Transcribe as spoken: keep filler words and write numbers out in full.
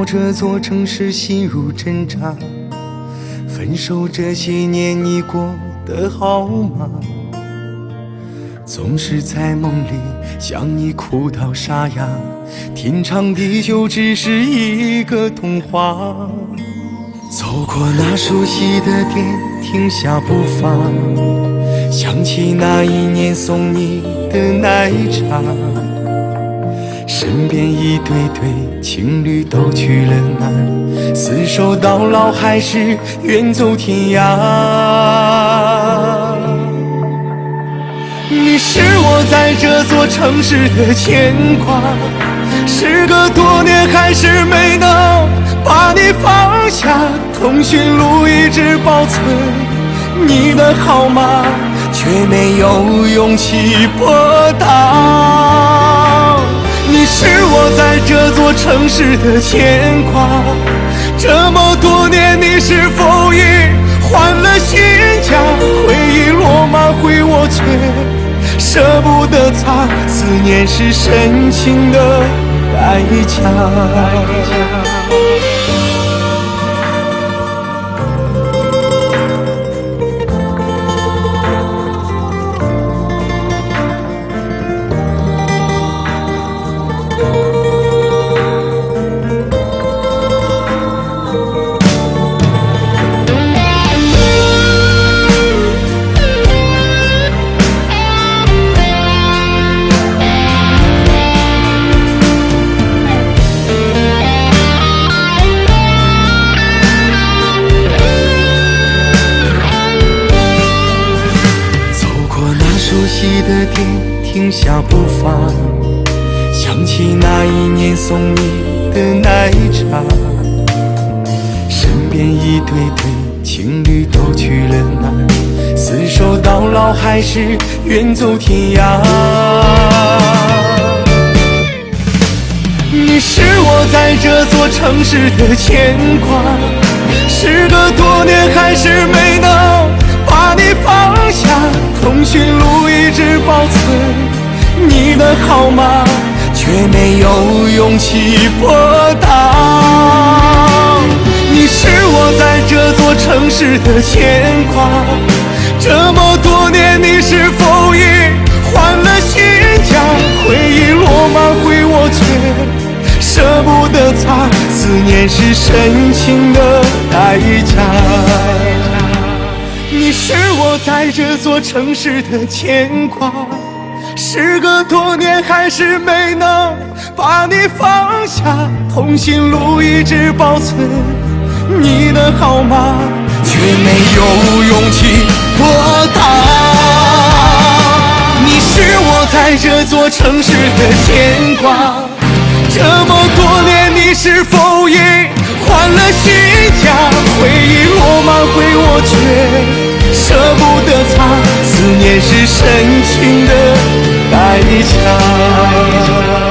到这座城市心如针扎。分手这些年你过得好吗？总是在梦里想你哭到沙哑，天长地久只是一个童话。走过那熟悉的店，停下步伐，想起那一年送你的奶茶。身边一对对情侣都去了哪儿？厮守到老还是远走天涯？你是我在这座城市的牵挂，时隔多年还是没能把你放下。通讯录一直保存你的号码，却没有勇气拨打。你是我在这座城市的牵挂，这么多年你是否已换了新家？回忆落满回我却舍不得擦，思念是深情的代价。的店停下步伐，想起那一年送你的奶茶。身边一对对情侣都去了哪儿？厮守到老还是远走天涯？你是我在这座城市的牵挂，时隔多年还是没能把你放下。通讯录一直保存你的号码，却没有勇气拨打。你是我在这座城市的牵挂，这么多年你是否已换了新家？回忆落满回我却舍不得擦，思念是深情的代价。你是我在这座城市的牵挂，时隔多年还是没能把你放下。通讯录一直保存你的号码，却没有勇气拨打。你是我在这座城市的牵挂，这么多年你是否已换了新家？回忆落满回我却舍不得擦，思念是深情的代价。